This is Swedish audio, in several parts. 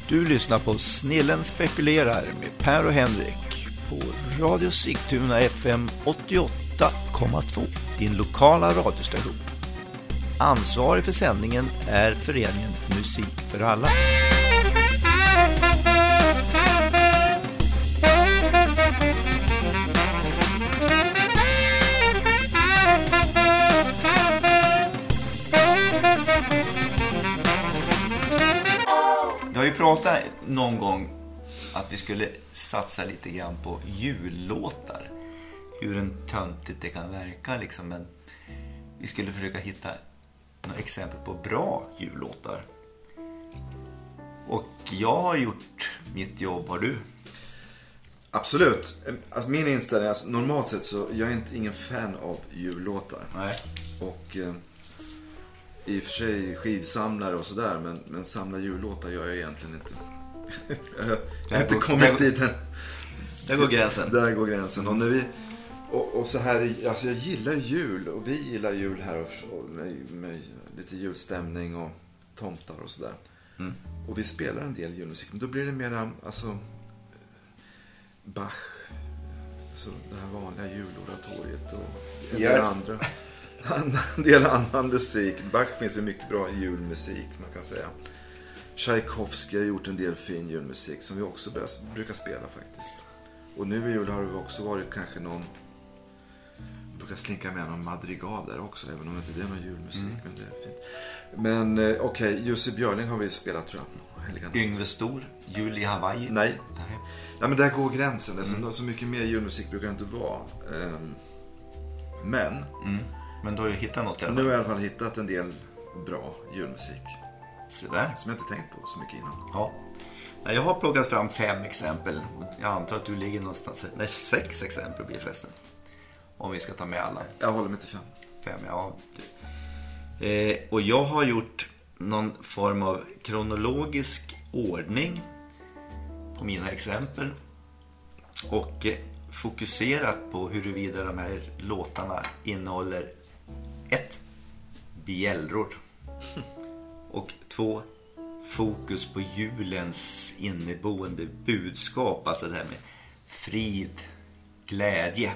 Du lyssnar på Snillen spekulerar med Per och Henrik på Radio Sigtuna FM 88,2, din lokala radiostation. Ansvarig för sändningen är föreningen Musik för alla. Jag har ju pratat någon gång att vi skulle satsa lite grann på jullåtar. Hur en töntigt det kan verka liksom, men vi skulle försöka hitta några exempel på bra jullåtar. Och jag har gjort mitt jobb, har du? Absolut. Alltså min inställning, alltså, normalt sett så jag är ingen fan av jullåtar. Nej. Och i och för sig skivsamlare och sådär, men samla jullåtar gör jag egentligen inte. Jag har inte kommit dit än. Där går gränsen. Där går gränsen. Och när vi och så här, alltså jag gillar jul och vi gillar jul här och med lite julstämning och tomtar och sådär. Mm. Och vi spelar en del julmusik, men då blir det mera alltså Bach, så det här vanliga juloratoriet och en del annan musik. Bach finns ju mycket bra julmusik, man kan säga. Tchaikovsky har gjort en del fin julmusik som vi också brukar spela faktiskt. Och nu i jul har det också varit kanske någon, brukar slinka med någon madrigal där också, även om inte det är någon julmusik, men det är fint. Men okej, Jussi Björling har vi spelat, tror jag. Yngve Stor, Jul i Hawaii. Nej, men där går gränsen. Det är så mycket mer julmusik brukar det inte vara. Men du har ju hittat något här. Nu har jag i alla fall hittat en del bra julmusik. Så där. Som jag inte tänkt på så mycket innan. Ja. Jag har plockat fram 5 exempel. Jag antar att du ligger någonstans. Nej, 6 exempel blir förresten. Om vi ska ta med alla. Jag håller mig till 5. 5, ja. Och jag har gjort någon form av kronologisk ordning på mina exempel. Och fokuserat på huruvida de här låtarna innehåller 1. Bjällror. Och 2. Fokus på julens inneboende budskap. Alltså det här med frid, glädje.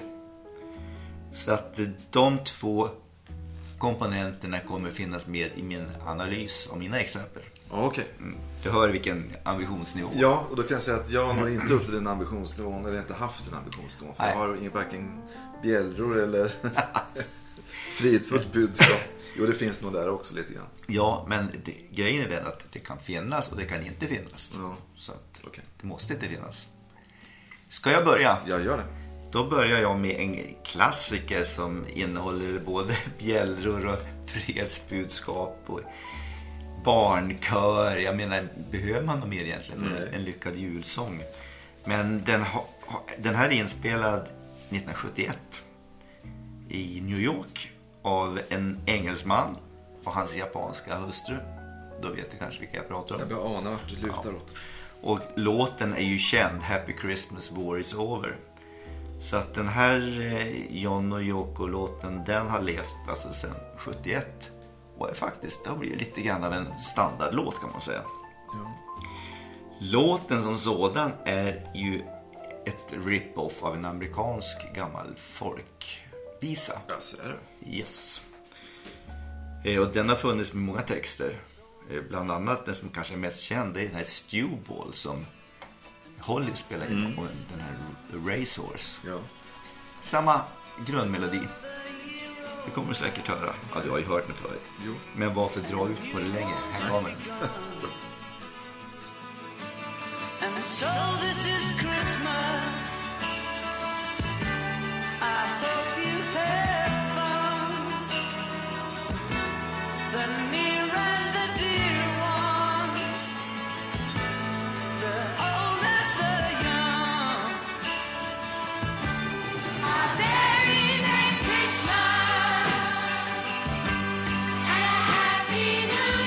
Så att de 2 komponenterna kommer finnas med i min analys av mina exempel. Okej. Du hör vilken ambitionsnivå. Ja, och då kan jag säga att jag har inte upp till den ambitionsnivån, eller inte haft den ambitionsnivån. För jag har varken bjällror eller fridfullt budskap. Jo, det finns nog där också lite grann. Ja, men grejen är den att det kan finnas och det kan inte finnas. Ja. Så att det måste inte finnas. Ska jag börja? Jag gör det. Då börjar jag med en klassiker som innehåller både bjällror och fredsbudskap och barnkör. Jag menar, behöver man något mer egentligen för en lyckad julsång? Men den här är inspelad 1971 i New York av en engelsman och hans japanska hustru. Då vet du kanske vilka jag pratar om. Jag börjar ana vart det lutar åt. Och låten är ju känd, Happy Christmas, War is Over. Så att den här John och Yoko-låten, den har levt alltså sedan 71. Och är faktiskt, det har blivit lite grann av en standardlåt, kan man säga. Ja. Låten som sådan är ju ett rip-off av en amerikansk gammal folkvisa. Ja, så är det. Yes. Och den har funnits med många texter. Bland annat den som kanske är mest känd är den här Stewball som Holly spelar in och den här Racehorse. Ja. Samma grundmelodi. Det kommer du säkert höra. Ja, du har ju hört den förut. Jo. Men varför dra ut på det länge? Här kommer den. And so this is Christmas. I hope you have fun. The near and the dear ones, the old and the young. A very Merry Christmas and a Happy New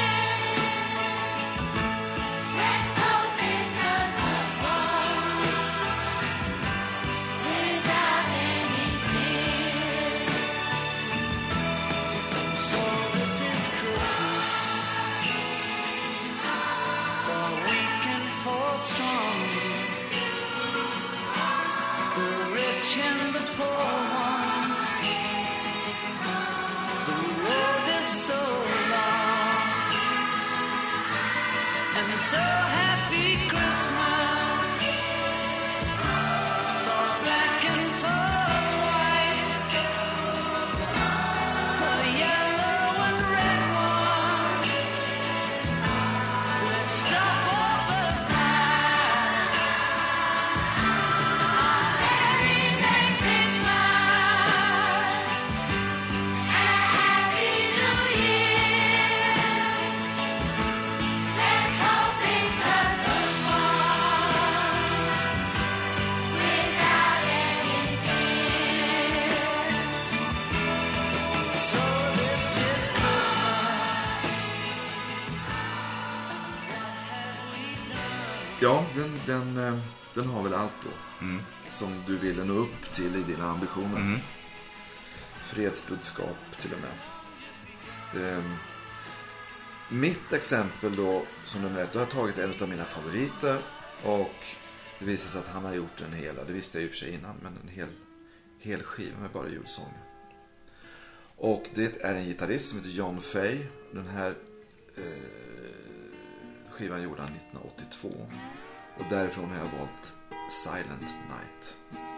Year. Let's hope it's a good one. Ja, den har väl allt då. Som du ville nå upp till i dina ambitioner. Fredsbudskap till och med. Mitt exempel då, som nummer 1, då har jag tagit en av mina favoriter. Och det visar sig att han har gjort en hela. Det visste jag ju för sig innan, men en hel skiva med bara julsånger. Och det är en gitarrist som heter John Fay. Den här skivan gjorde han 1982. Och därifrån har jag valt Silent Night.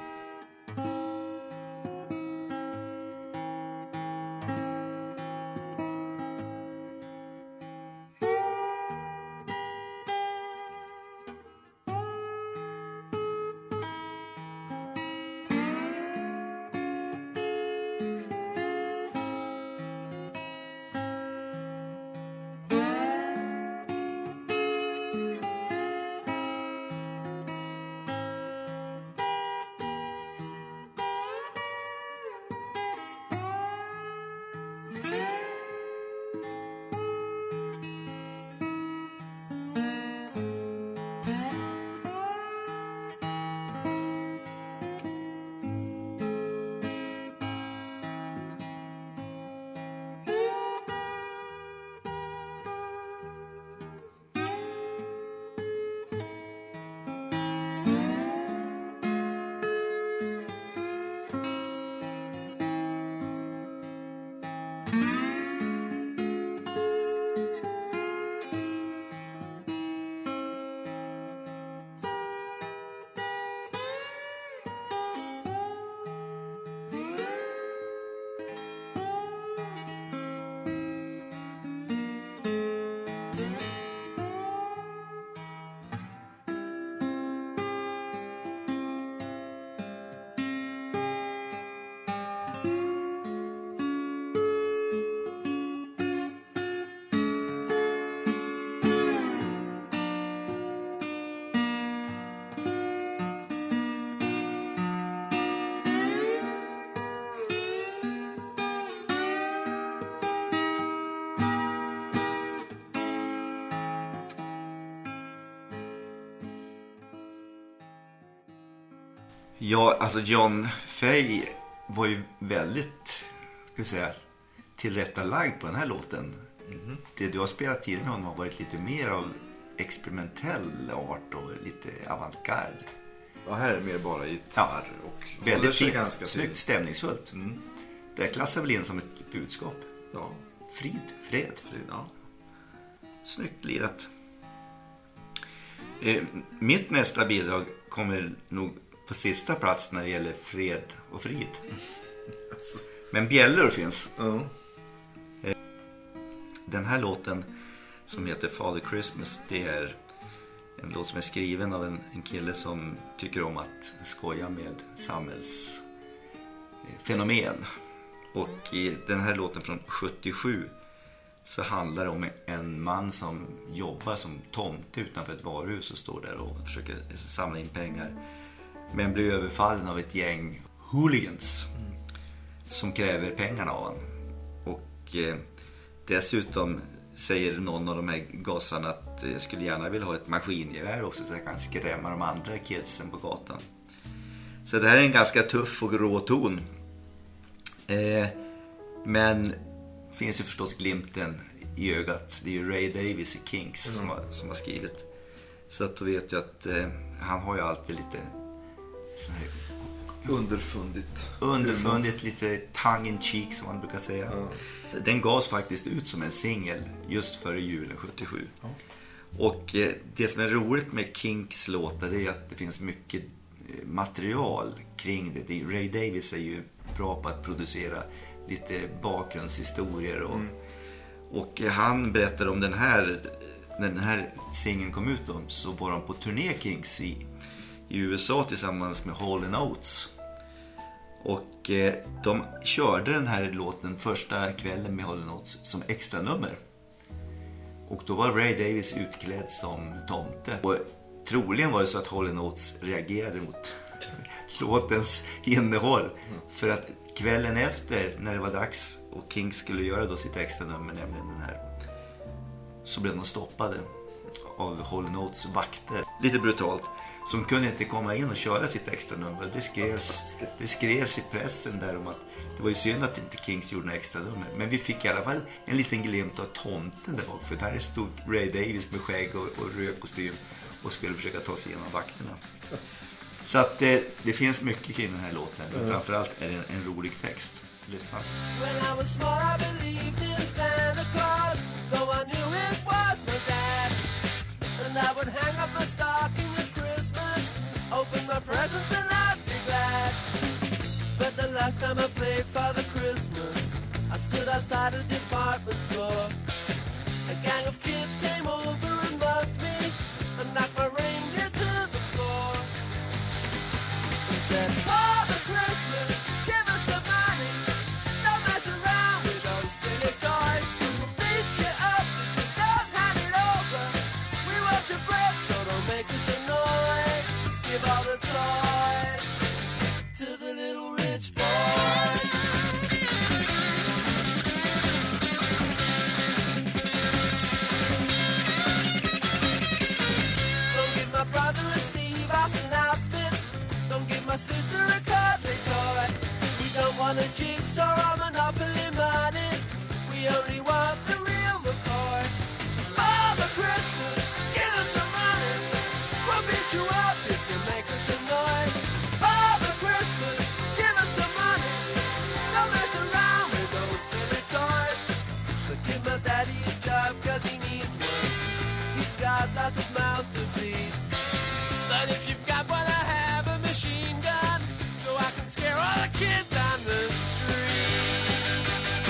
Ja, alltså John Fay var ju väldigt, ska jag säga, tillrättalagd på den här låten. Det du har spelat tidigare med honom har varit lite mer av experimentell art och lite avantgarde. Ja, här är det mer bara gitarr och väldigt fint, ganska snyggt, stämningsfullt. Det klassar väl in som ett budskap. Ja. Fred. Ja. Snyggt lirat. Mitt nästa bidrag kommer nog på sista plats när det gäller fred och frid. Men bjällor finns. Den här låten som heter Father Christmas, det är en låt som är skriven av en kille som tycker om att skoja med samhällsfenomen. Och i den här låten från 77 så handlar det om en man som jobbar som tomte utanför ett varuhus och står där och försöker samla in pengar. Men blir överfallen av ett gäng hooligans som kräver pengarna av honom. Och dessutom säger någon av de här gossarna att jag skulle gärna vilja ha ett maskingevär också så jag kan skrämma de andra kidsen på gatan. Så det här är en ganska tuff och rå ton. Men finns ju förstås glimten i ögat. Det är ju Ray Davies i Kinks som har skrivit. Så att då vet jag att han har ju alltid lite sån här underfundigt, lite tongue in cheek som man brukar säga. Den gavs faktiskt ut som en singel just före julen 77. Och det som är roligt med Kinks låtar är att det finns mycket material kring det. Ray Davies är ju bra på att producera lite bakgrundshistorier och han berättade om när den här singeln kom ut då, så var de på turné Kinks i USA tillsammans med Hall & Oates. Och de körde den här låten första kvällen med Hall & Oates som extra nummer. Och då var Ray Davies utklädd som tomte. Och troligen var det så att Hall & Oates reagerade mot låtens innehåll. För att kvällen efter, när det var dags och Kinks skulle göra då sitt extra nummer, nämligen den här, så blev de stoppade. av Hall & Oates vakter. Lite brutalt. Som kunde inte komma in och köra sitt extra nummer. Det skrevs i pressen där om att det var ju synd att inte Kings gjorde några extra nummer. Men vi fick i alla fall en liten glimt av tomten där bak. För där stod Ray Davies med skägg och röd kostym och skulle försöka ta sig igenom vakterna. Så att det finns mycket kring den här låten. Men framförallt är det en rolig text. Lyssna. When I was small, I believed in Santa Claus, though I knew it was my dad. And I would hang up my stocking at Christmas, open my presents and I'd be glad. But the last time I played Father Christmas, I stood outside a department store. A gang of kids came over and mugged me and knocked my reindeer to the floor. They said, Father Christmas, give us some money. Don't mess around with those silly toys. We'll beat you up if you don't hand it over. We want your bread, so don't make us annoy. Give all the toys to the little rich boy. Don't give my brother a Steve Austin outfit. Don't give my sister a cuddly toy. We don't want a jigsaw or Monopoly money. We only want the real McCoy. Father Christmas, give us some money. We'll beat you up if you make us annoy. Father Christmas, give us some money. Don't mess around with those silly toys. But give my daddy a job 'cause he needs one. He's got lots of mouths to feed. But if you've got one, I have a machine gun, so I can scare all the kids on the street.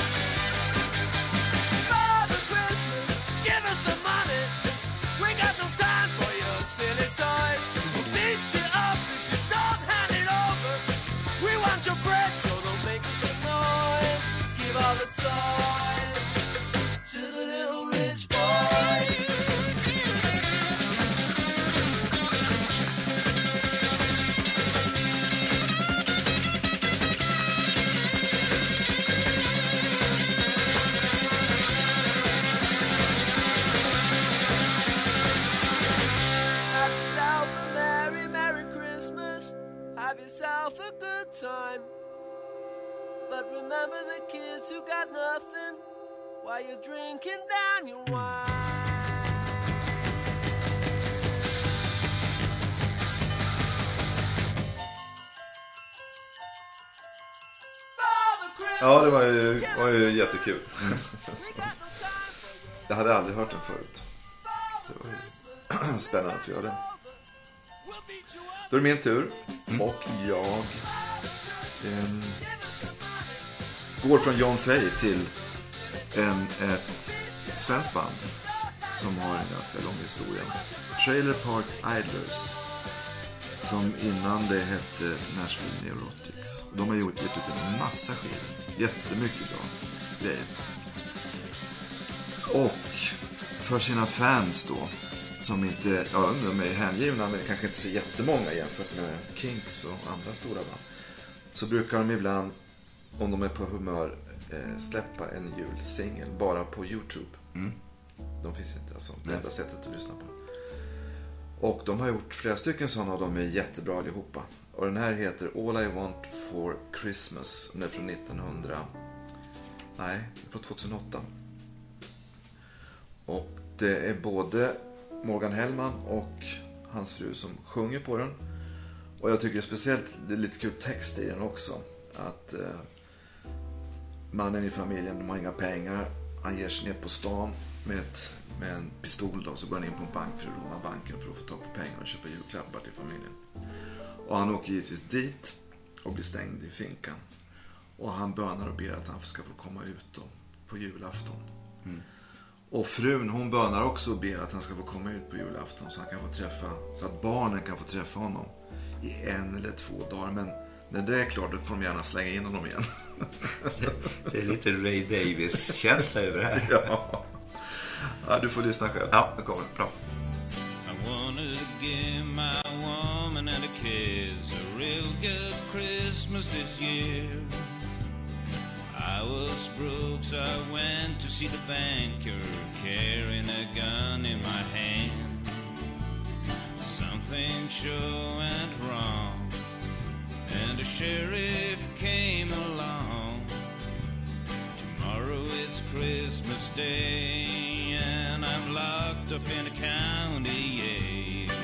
Father Christmas, give us some money. We got no time for your silly toys. We'll beat you up if you don't hand it over. We want your bread, so don't make us annoy. Give all the toys to the little rich boy. Have yourself a merry, merry Christmas. Have yourself a good time. But remember the kids who got nothing while you're drinking down your wine. Father Christmas, Ja, det var ju jättekul. we got no time for you. Jag hade aldrig hört den förut. Så det var ju spännande att göra det. We'll beat you up. Då är det min tur. Och jag går från John Fay till ett svenskt band som har en ganska lång historia. Trailer Park Idlers, som innan det hette Nashville Neurotics. De har gett ut en massa skivor. Jättemycket bra grejer. Och för sina fans då, som inte, ja, de är hängivna men kanske inte så jättemånga jämfört med Kinks och andra stora band, så brukar de ibland, om de är på humör, släppa en julsingel bara på YouTube. De finns inte, alltså det enda sättet att lyssna på. Och de har gjort flera stycken sådana och de är jättebra allihopa. Och den här heter All I Want For Christmas. Den är från 2008. Och det är både Morgan Hellman och hans fru som sjunger på den. Och jag tycker det är lite kul text i den också. Att mannen i familjen, de har inga pengar. Han ger sig ner på stan med en pistol då, så går han in på en bank för att råna banken för att få tag på pengar och köpa julklappar till familjen. Och han åker givetvis dit och blir stängd i finkan. Och han bönar och ber att han ska få komma ut då, på julafton. Och frun, hon bönar också och ber att han ska få komma ut på julafton så han kan få träffa, så att barnen kan få träffa honom i 1 eller 2 dagar. Men när det är klart, då får de gärna slänga in honom igen. Det är lite Ray Davies-känsla över det här. Ja, du får lyssna själv. Ja, det kommer bra. I wanna give my woman and the kids a real good Christmas this year. I was broke, so I went to see the banker, carrying a gun in my hand. something sure went wrong, and a sheriff came along. Tomorrow it's Christmas Day, and I'm locked up in a county jail.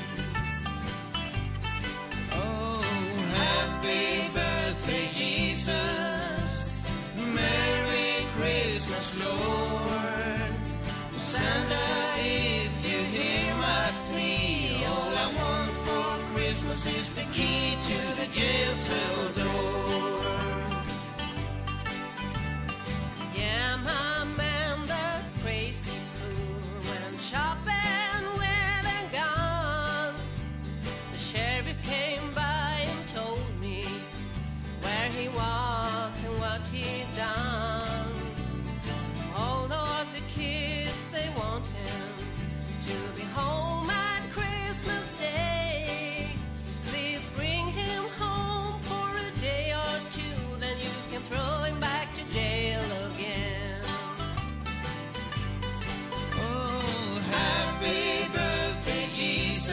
Oh, happy birthday, Jesus. Merry Christmas, Lord. Santa, if you hear my plea, all I want for Christmas is the key to the jail cell door. Yeah, my man, the crazy fool, went shopping, went and gone. The sheriff came by and told me where he was and what he'd done. Although the kids, they want him to be home at Christmas Day. Please bring him home for a day or two, then you can throw him back to jail again. Oh, happy birthday, Jesus.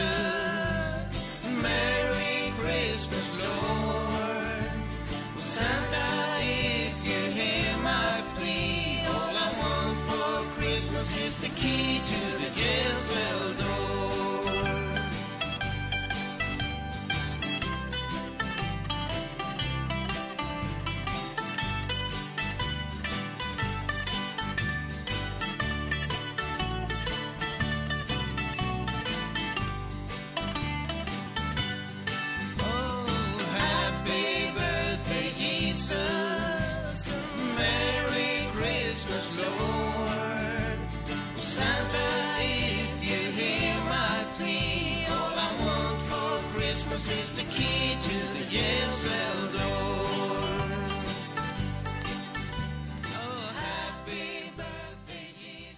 Merry Christmas, Lord. Santa, if you hear my plea, all I want for Christmas is the key to the jail cell door. Oh, happy birthday, Jesus. Merry Christmas, Lord. Santa, if you hear my plea, all I want for Christmas is the key to the jail cell door. Oh, happy birthday,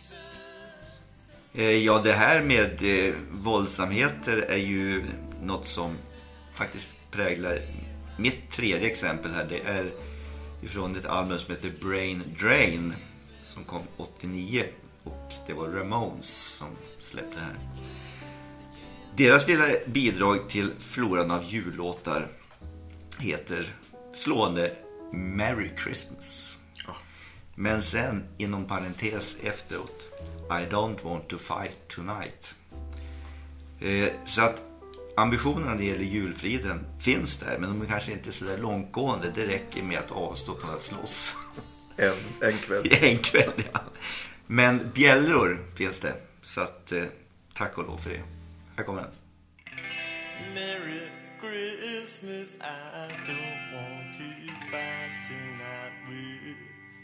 Jesus. Ja, det här med våldsamheter är ju något som faktiskt präglar mitt tredje exempel här. Det är ifrån ett album som heter Brain Drain som kom 89, och det var Ramones som släppte det här. Deras lilla bidrag till floran av jullåtar heter slående Merry Christmas. Men sen inom parentes efteråt, I don't want to fight tonight. Så att ambitionerna när det gäller julfriden finns där, men de är kanske inte så där långtgående. Det räcker med att avstå från att slåss. En kväll. En kväll, ja. Men bjällror finns det. Så att tack och lov för det. Här kommer den. Merry Christmas, I don't want to fight tonight with.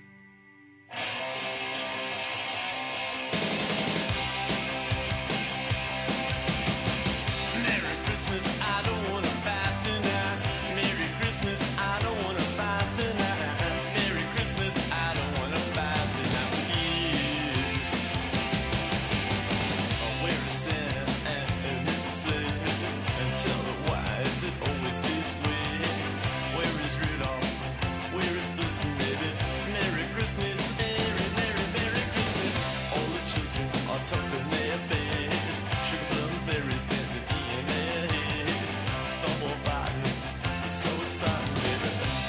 Merry Christmas, I don't want to fight tonight. Merry Christmas, I don't want to fight tonight. Merry Christmas, I don't want to fight tonight with you. Where is Santa and his sleigh? And tell me why is it always this way? Where is Rudolph? Where is Blitzen, baby? Merry Christmas, Merry, Merry, Merry Christmas. All the children are tucked in their beds. Sugar plum fairies dancing in their heads. Snowball fighting, it's so exciting, baby.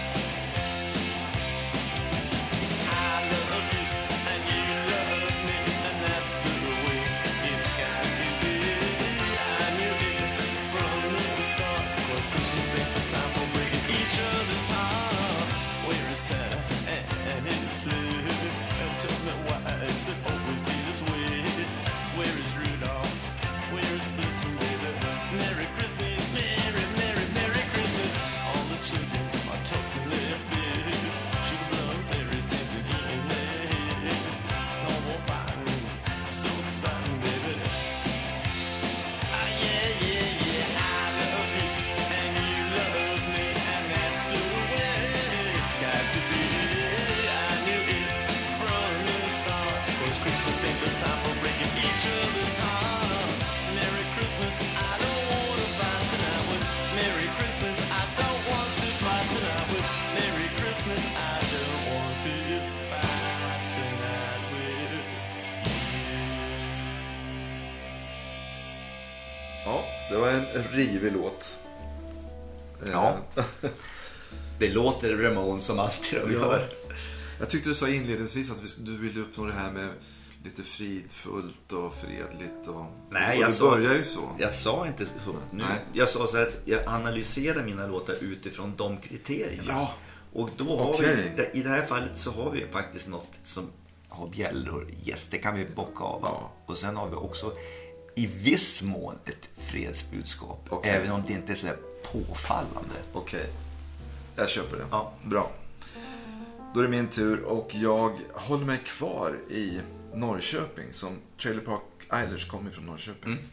I love you and you love me, and that's the way it's got to be. I knew it from the start, 'cause Christmas ain't the time for breaking each other's heart. Where is Santa and his sleigh? And tell me why is it always this way? Where is Rudolph? Where is Blitzen, baby? Merry Christmas, Merry, Merry, Merry Christmas. All the children are talking their beds. Sugar plum fairies dancing in their heads. Snowball fighting, so exciting, baby. Ah, yeah, yeah, yeah. I love you and you love me, and that's the way it's got to be. I knew it from the start, 'cause Christmas ain't the time for breaking each other's heart. Merry Christmas, I don't want to fight tonight with. Merry Christmas, I don't want to fight tonight with. Merry Christmas, I don't want to fight tonight with you. Ja, Det var en rivig låt. Ja. Det låter Ramones som alltid de gör. Jag tyckte du sa inledningsvis att du ville uppnå det här med lite fridfullt och fredligt. Nej, och det börjar ju så. Jag sa inte så. Jag sa så att jag analyserar mina låtar utifrån de kriterierna. Ja. Och då har vi, i det här fallet så har vi faktiskt något som har bjällror. Yes, det kan vi bocka av. Ja. Och sen har vi också i viss mån ett fredsbudskap. Okay. Även om det inte är så påfallande. Okej. Jag köper det. Ja. Bra. Då är det min tur och jag håller mig kvar i Norrköping som Trailer Park Islanders kommer från Norrköping. Mm.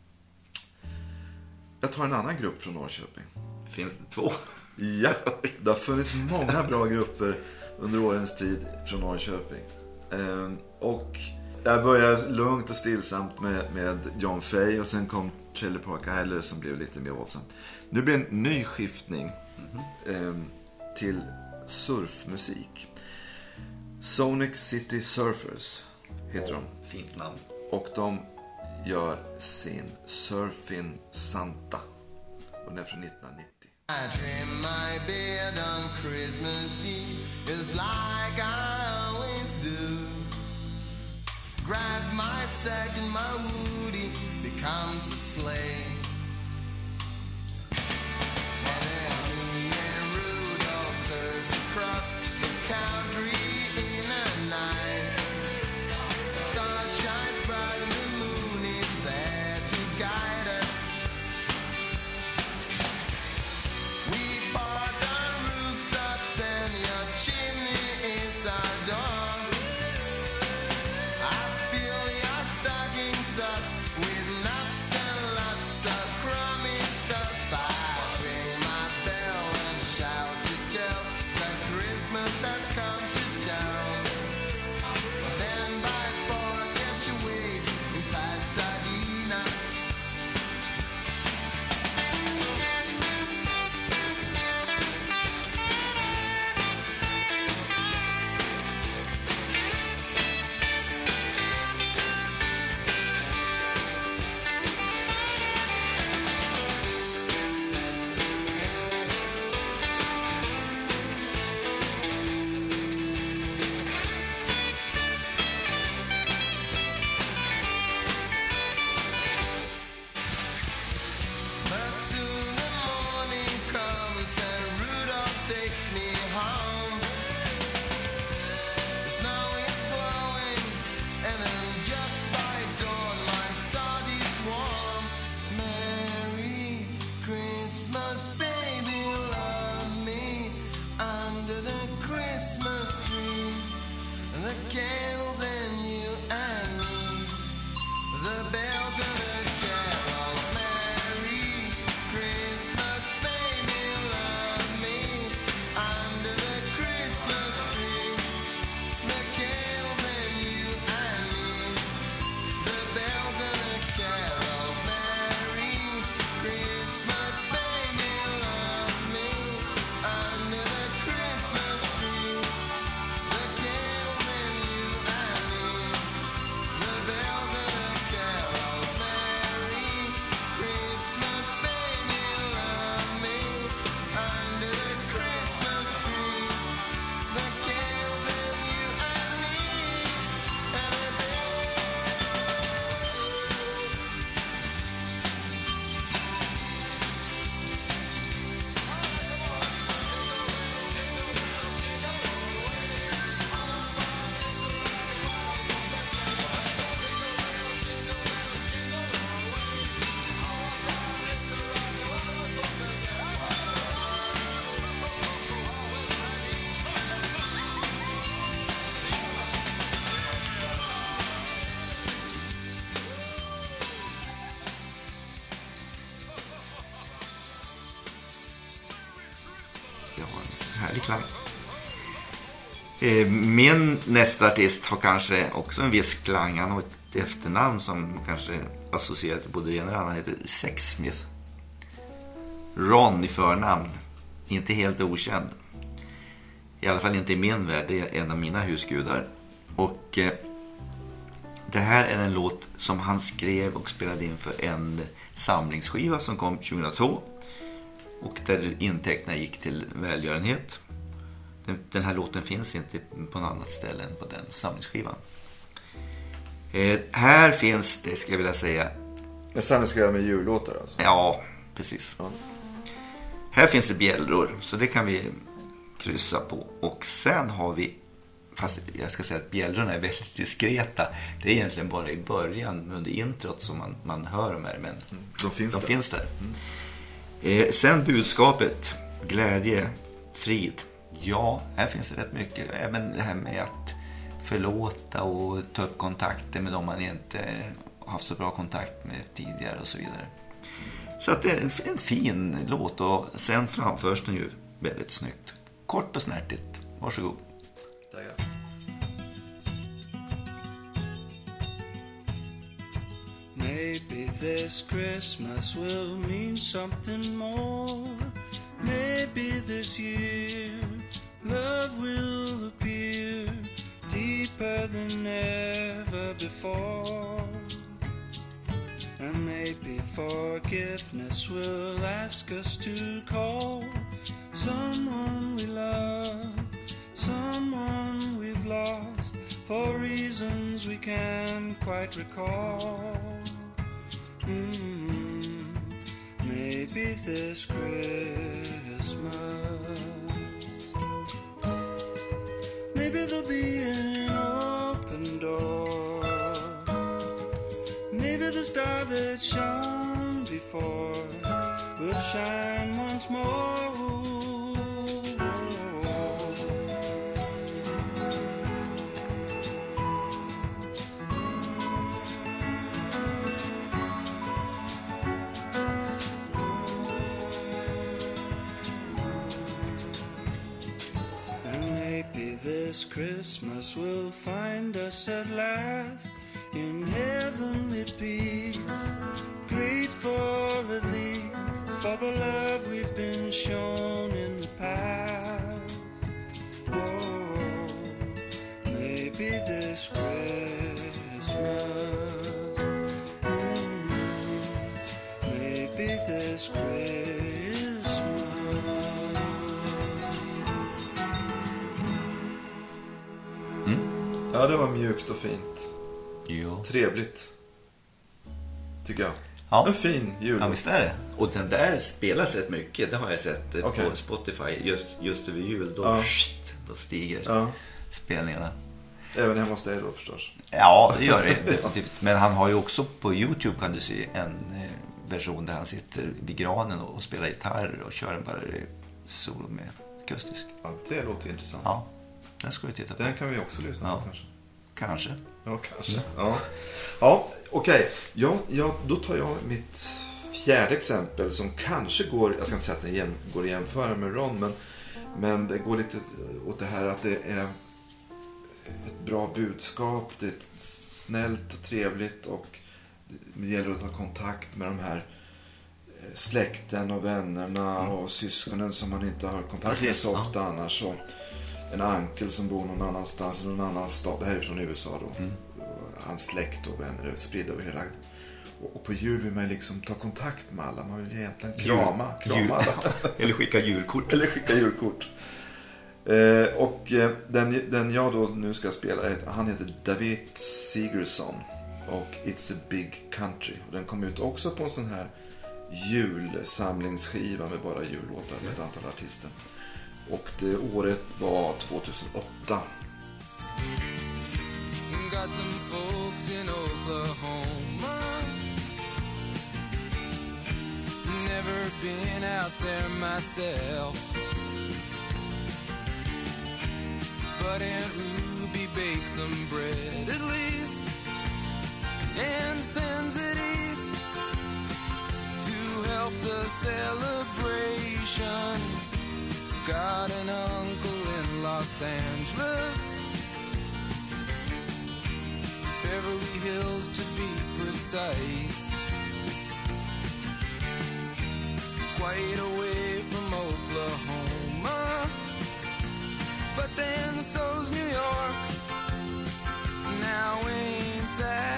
Jag tar en annan grupp från Norrköping. Finns det 2? Ja, det har funnits många bra grupper under årens tid från Norrköping. Och jag började lugnt och stillsamt med John Fay och sen kom Trailer Park Islanders som blev lite mer våldsamt. Nu blir en ny skiftning till surfmusik. Sonic City Surfers heter de. Fint namn. Och de gör sin Surfin' Santa. Och den är från 1990. I dream my bed on Christmas Eve is like I always do. Grab my sack and my woody becomes a sleigh. And then Rudolph serves across the country in a night. The star shines bright and the moon is there to guide us. We park on rooftops and your chimney is our door. I feel your stockings up with nuts and lots of crummy stuff. I ring my bell and shout to tell that Christmas has come to town. Then by 4 catch a wave in Pasadena. But soon the morning comes and Rudolph takes me home. The snow is blowing and then just by dawn my toddy's warm. Merry Christmas, baby, love me under the Christmas tree. And the candles and you and me, the bells and the carols. Merry Christmas, baby, love me under the Christmas tree. The candles and you and me, the bells and the carols. Merry Christmas, baby, love me under the Christmas tree. The candles and you and me, the bells and the carols. Merry Christmas, baby, love me under the Christmas tree. The candles and you and me, and the Det var en härlig klang. Min nästa artist har kanske också en viss klang. Han har ett efternamn som kanske associerar till både det ena och det andra. Han heter Sexsmith. Ron i förnamn. Inte helt okänd. I alla fall inte i min värld. Det är en av mina husgudar. Och det här är en låt som han skrev och spelade in för en samlingsskiva som kom 2002. Och där intäkterna gick till välgörenhet. Den här låten finns inte på något annat ställe än på den samlingsskivan. Här finns det, ska jag vilja säga... En samlingsskiva med jullåtar alltså? Ja, precis. Ja. Här finns det bjällror, så det kan vi kryssa på. Och sen har vi... Fast jag ska säga att bjällrorna är väldigt diskreta. Det är egentligen bara i början under introt som man hör dem här. Men de finns där. Sen budskapet, glädje, frid. Ja, här finns det rätt mycket. Även det här med att förlåta och ta upp kontakter med dem man inte haft så bra kontakt med tidigare och så vidare. Så att det är en fin låt, och sen framförs den ju väldigt snyggt. Kort och snärtigt. Varsågod. Tackar. Maybe this Christmas will mean something more. Maybe this year love will appear deeper than ever before. And maybe forgiveness will ask us to call someone we love, someone we've lost, for reasons we can't quite recall. Maybe this Christmas, maybe there'll be an open door. Maybe the star that shone before will shine once more. This Christmas will find us at last in heavenly peace, grateful at least for the love we've been shown in the past. Oh, maybe this Christmas, maybe this Christmas. Ja, det var mjukt och fint. Jo. Trevligt. Tycker jag. Ja. En fin jul. Ja, visst är det. Och den där spelas rätt mycket. Det har jag sett på Spotify. Just över jul. Då stiger spelningarna. Även hemma hos dig då förstås. Ja, det gör det definitivt. Men han har ju också på YouTube, kan du se, en version där han sitter vid granen och spelar gitarr och kör en bara solo med akustisk. Ja, det låter intressant. Ja. Den ska vi titta på. Den kan vi också lyssna på kanske. Kanske. Ja, kanske. Ja, okej. Ja, då tar jag mitt fjärde exempel som kanske går, jag ska inte säga att den går att jämföra med Ron, men det går lite åt det här att det är ett bra budskap, det är snällt och trevligt, och det gäller att ta kontakt med de här släkten och vännerna och syskonen som man inte har kontakt med så ofta annars. Och en ankel som bor någon annanstans i någon annan stad. Det här är från USA då. Hans släkt och vänner är spridda över hela. Och på jul vill man liksom ta kontakt med alla. Man vill egentligen krama alla. Eller skicka julkort. Och den jag då nu ska spela, han heter David Segerson. Och It's a Big Country. Och den kom ut också på en sån här julsamlingsskiva med bara jullåtar med ett antal artister. Och det året var 2008. Got some folks in Oklahoma. Never been out there myself. But Aunt Ruby bakes some bread at least and sends it east to help the celebration. Got an uncle in Los Angeles, Beverly Hills to be precise, quite away from Oklahoma, but then so's New York. Now ain't that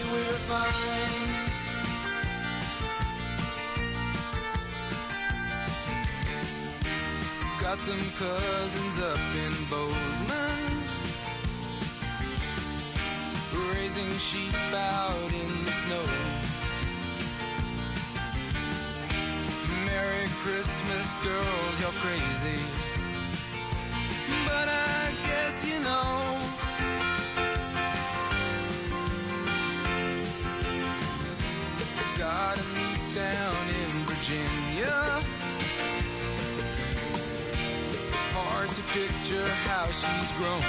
we're fine. Got some cousins up in Bozeman, raising sheep out in the snow. Merry Christmas, girls, you're crazy, but I guess you know. Got a niece down in Virginia, hard to picture how she's grown.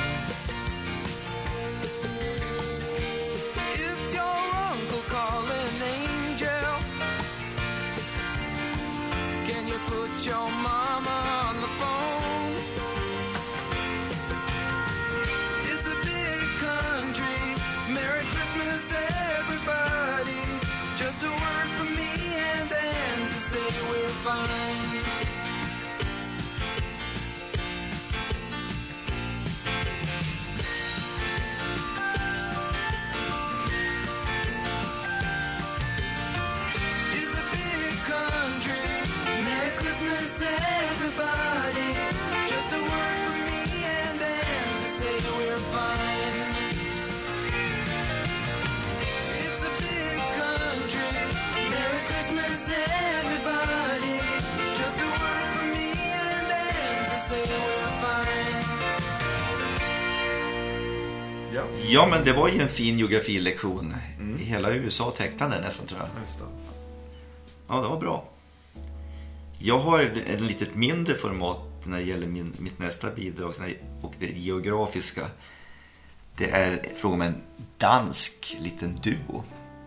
It's your uncle calling, Angel. Can you put your mama on the phone? It's a big country. Merry Christmas, everybody. Just a word from me and then to say we're fine. Everybody, just a word from me and then to say we're fine. It's a big country. Merry Christmas, everybody. Just a word from me and then to say we're fine. Ja, men det var ju en fin geografilektion. Hela USA täckande nästan, tror jag. Nästan. Ja, det var bra. Jag har ett litet mindre format när det gäller mitt nästa bidrag och det geografiska. Det är fråga om en dansk liten duo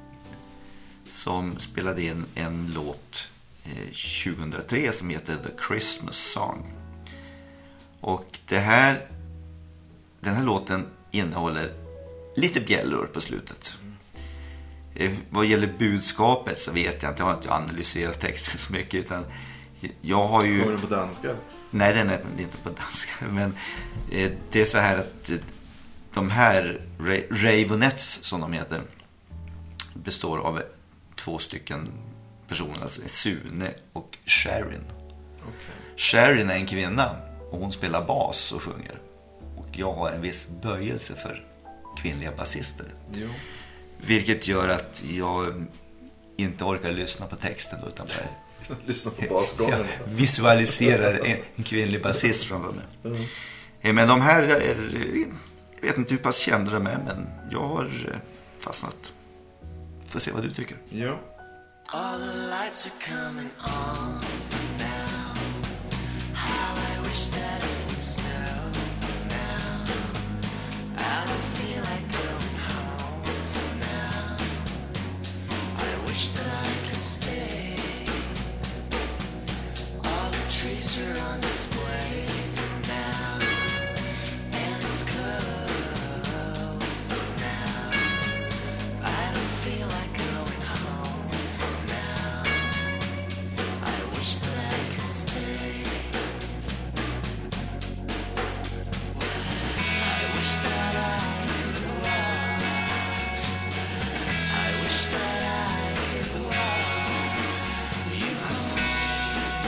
som spelade in en låt 2003 som heter The Christmas Song. Och den här låten innehåller lite bjällror på slutet. Vad gäller budskapet så vet jag inte, jag har inte analyserat texten så mycket, utan jag har ju... Var den på danska? Nej, den är inte på danska. Men det är så här att de här Ravenettes, som de heter, består av 2 stycken personer, alltså Sune och Sharon. Okay. Sharon är en kvinna och hon spelar bas och sjunger. Och jag har en viss böjelse för kvinnliga basister. Jo. Vilket gör att jag inte orkar lyssna på texten utan bara lyssna på basgången. Visualiserar en kvinnlig basist framför mig. Men de här är, jag vet inte hur pass kända de är, men jag har fastnat. Får se vad du tycker. Ja. All the lights are coming on now. How I wish that it would snow now. I don't feel like going home now. I wish that I could stay. All the trees are on display now. And it's cold now. I don't feel like going home now. I wish that I could stay. I wish that I could walk. I wish that I could walk you home.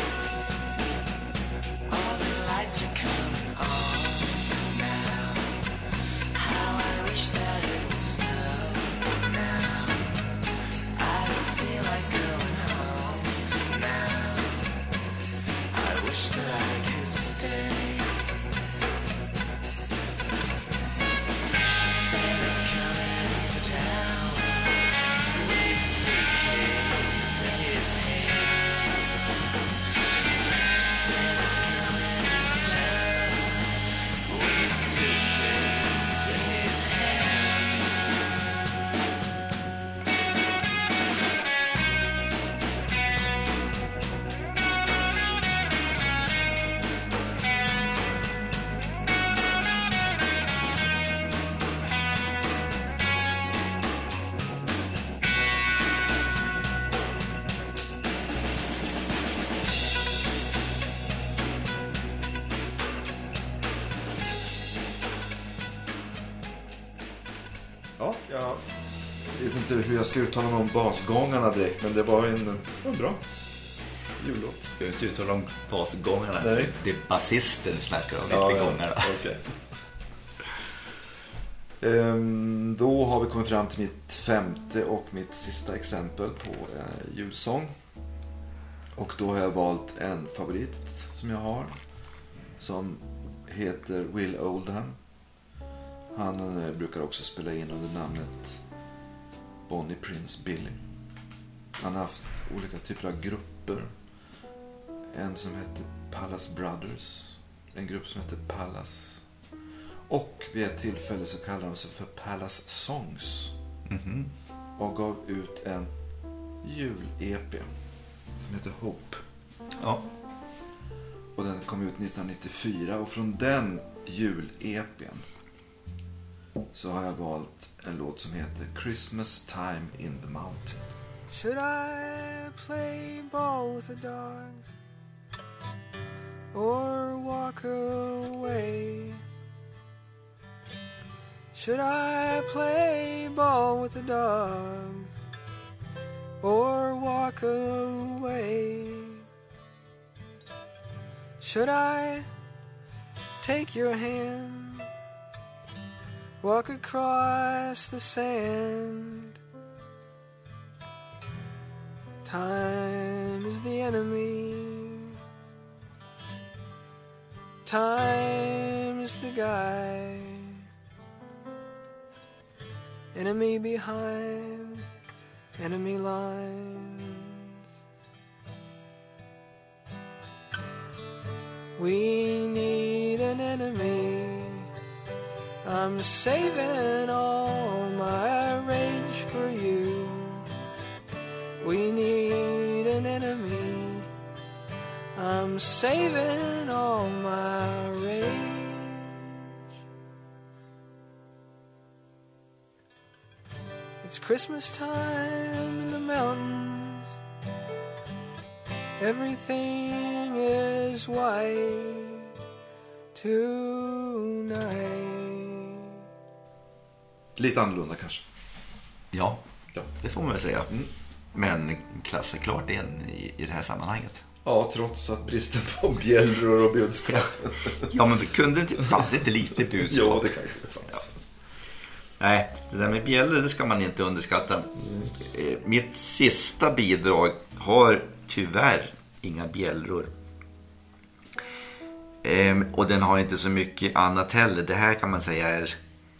All the lights are coming on now. How I wish that it would snow now. I don't feel like going home now. I wish that I could stay. Santa's coming to town with suitcases in his hand. Santa's coming to town with suitcases in his hand. Ja, vet inte hur jag ska uttala mig om basgångarna direkt, men det var en bra jullåt. Ska du inte uttala om basgångarna? Nej. Det är basisten du snackar om, inte gångarna. Okay. Då har vi kommit fram till mitt femte och mitt sista exempel på julsång. Och då har jag valt en favorit som jag har, som heter Will Oldham. Han brukar också spela in under namnet Bonnie Prince Billy. Han har haft olika typer av grupper. En som heter Palace Brothers, en grupp som heter Palace. Och vid ett tillfälle så kallade de sig för Palace Songs. Och gav ut en jul-EP som heter Hope. Ja. Och den kom ut 1994. Och från den jul-EP:n så har jag valt en låt som heter Christmas Time in the Mountain. Should I play ball with the dogs or walk away? Should I play ball with the dogs or walk away? Should I take your hand, walk across the sand? Time is the enemy, time is the guide. Enemy behind enemy lines. We need an enemy. I'm saving all my rage for you. We need an enemy. I'm saving all my rage. It's Christmas time in the mountains. Everything is white tonight. Lite annorlunda kanske. Ja, det får man väl säga. Men klassar klart in i det här sammanhanget. Ja, trots att bristen på bjällror och budskap. Ja, men fanns inte lite budskap? Ja, det kanske det fanns. Ja. Nej, det där med bjällror, det ska man inte underskatta. Mitt sista bidrag har tyvärr inga bjällror. Och den har inte så mycket annat heller. Det här kan man säga är...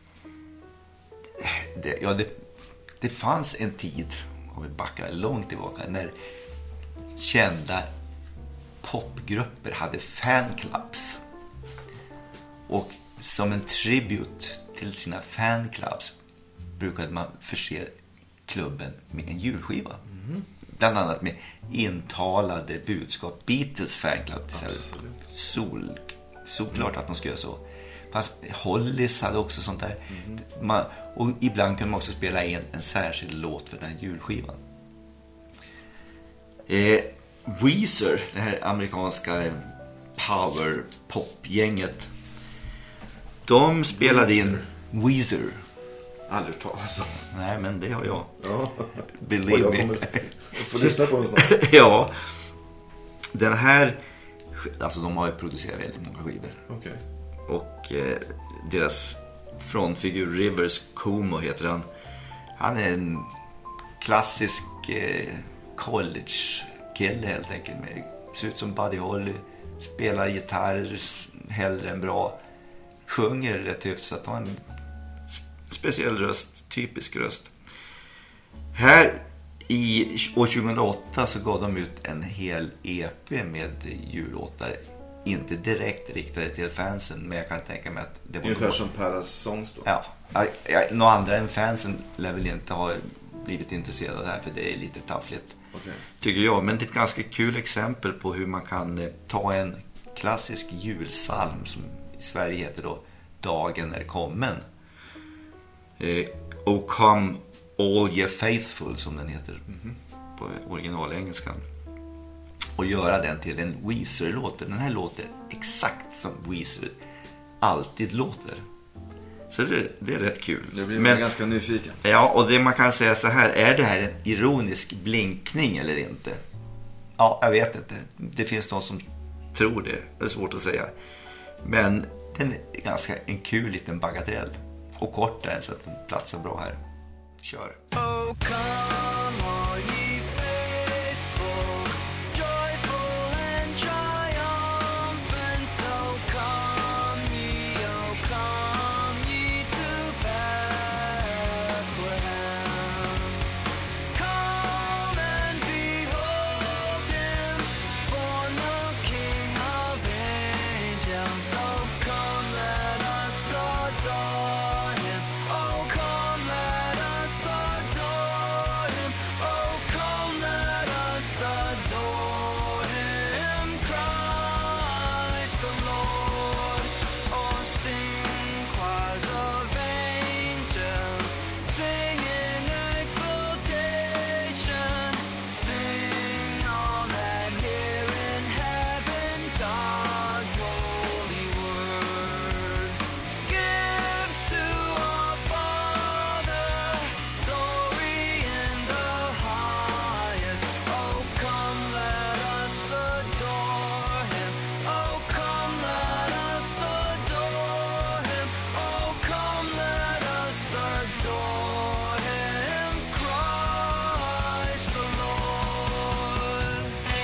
Det fanns en tid, om vi backar långt tillbaka, när kända popgrupper hade fanclubs. Och som en tribut till sina fanclubs brukade man förse klubben med en julskiva. Bland annat med intalade budskap. Beatles fanclub solklart att de skulle göra så. Fast Hollies hade också sånt där. Och ibland kunde man också spela in en särskild låt för den julskivan. Weezer, det här amerikanska power pop-gänget, de spelade in Weezer. Aldrig talas om. Nej, men det har jag. Ja. Believe jag me. får lyssna på den snart. Ja. Den här, alltså de har ju producerat väldigt många skivor. Okej. Och deras frontfigur Rivers Cuomo heter han. Han är en klassisk college-kille helt enkelt. Ser ut som Buddy Holly. Spelar gitarr hellre än bra. Sjunger rätt hyfsat. Har en speciell röst, typisk röst. Här i år 2008 så gav de ut en hel EP med jullåtar. Inte direkt riktade till fansen, men jag kan tänka mig att det var ungefär som Palace Songs då. Ja, några andra än fansen lär väl inte ha blivit intresserade av det här, för det är lite taffligt. Okay. Tycker jag, men det är ett ganska kul exempel på hur man kan ta en klassisk julsalm som i Sverige heter då Dagen är kommen. O come all ye faithful som den heter på originalengelskan. Och göra den till en Weezer-låt. Den här låter exakt som Weezer alltid låter. Så det är rätt kul. Jag blir ganska nyfiken. Ja, och det man kan säga så här, är det här en ironisk blinkning eller inte? Ja, jag vet inte. Det finns någon som tror det. Det är svårt att säga. Men den är ganska en kul liten bagatell. Och kort där, så att den platsar bra här. Kör. Oh, come all ye faithful, joyful and triumphant. Oh, come ye to Bethlehem. Come and behold him, born the King of angels. Oh, come let us adore him. Oh, come let us adore him. Oh, come let us adore him, Christ the Lord. Oh, sing choirs of angels, sing in exultation, sing all that hear in heaven God's holy word. Give to our Father glory in the highest. Oh, come let us adore him. Oh, come let us adore him. Oh, come let us adore him, Christ the Lord.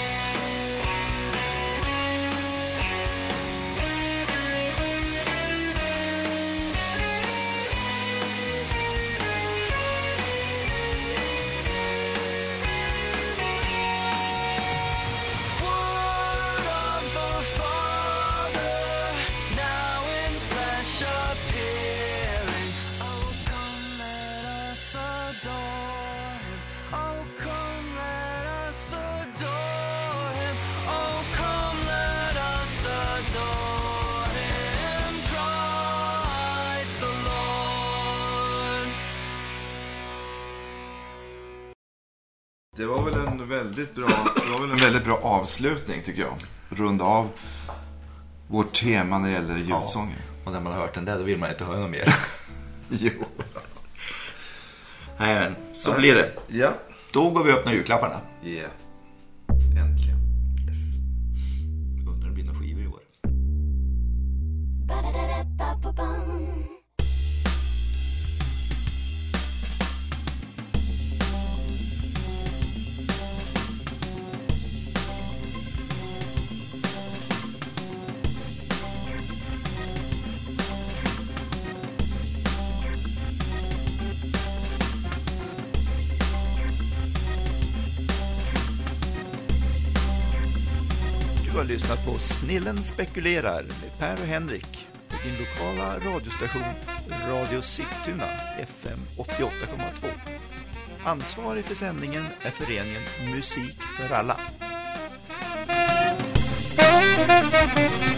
Word of the Father, now in flesh appearing. Oh, come let us adore him. Oh, come let us adore him. Oh, come let us adore him, Christ the Lord. Det var väl en väldigt bra avslutning, tycker jag. Runda av vårt tema när det gäller julsånger. Och när man har hört den där, då vill man inte höra något mer. Jo. Nej, men så blir det. Ja. Då går vi och öppnar julklapparna. Yeah. Äntligen. Yes. Undrar om det blir några skivor i år. Du har lyssnat på Snillen spekulerar med Per och Henrik på din lokala radiostation Radio Sigtuna FM 88,2. Ansvarig för sändningen är föreningen Musik för alla.